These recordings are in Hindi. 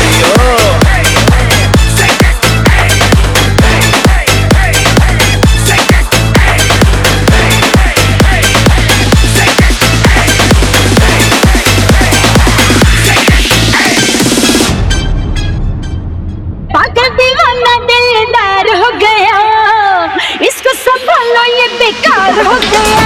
बेकार हो गया।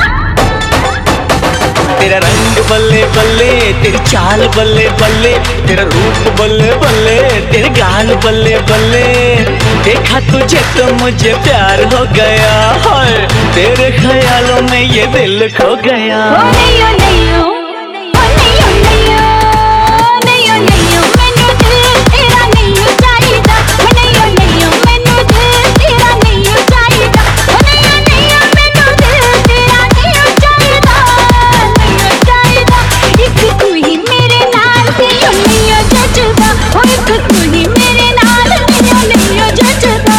तेरा रंग बल्ले बल्ले, तेरी चाल बल्ले बल्ले, तेरा रूप बल्ले बल्ले, तेरे गाल बल्ले बल्ले। देखा तुझे तो मुझे प्यार हो गया, हाय तेरे ख्यालों में ये दिल खो गया। ओ नहीं ओ नहीं ओ, ओ नहीं ओ नहीं ओ, नहीं ओ नहीं ओ, मैनू दिल तेरा नहीं ओ चाहिदा। ओ नहीं ओ नहीं ओ, मैनू दिल तेरा नहीं ओ चाहिदा। ओ नहीं ओ नहीं ओ, मैनू दिल तेरा नहीं ओ चाहिदा, नहीं ओ चाहिदा। एक तू ही मेरे नाल ते ओ नहीं ओ जचदा, ओ एक तू ही मेरे नाल ते ओ नहीं ओ जचदा।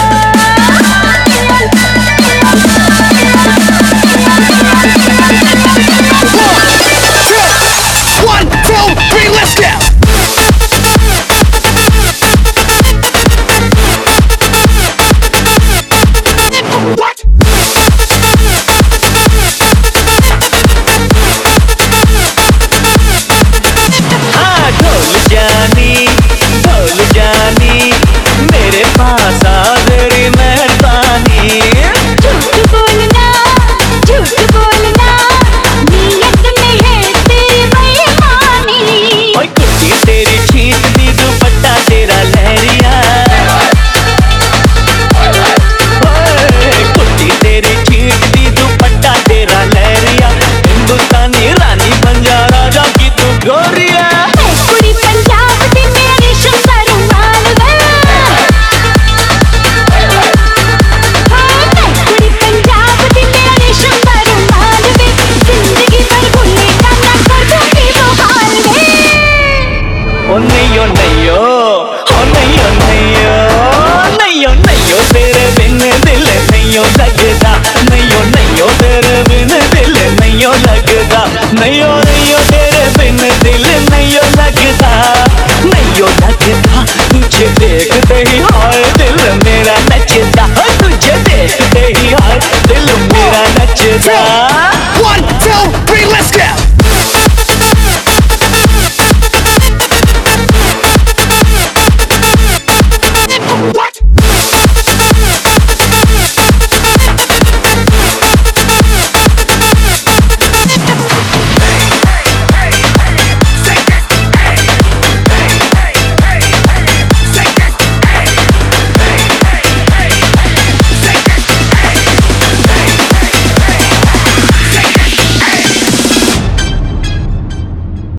तेरे बिन दिल नहीं लगदा, नहीं नहीं तेरे बिन दिल नहीं लगदा, नहीं तेरे बिन दिल नहीं लगदा, नहीं लगदा तुझे देखते ही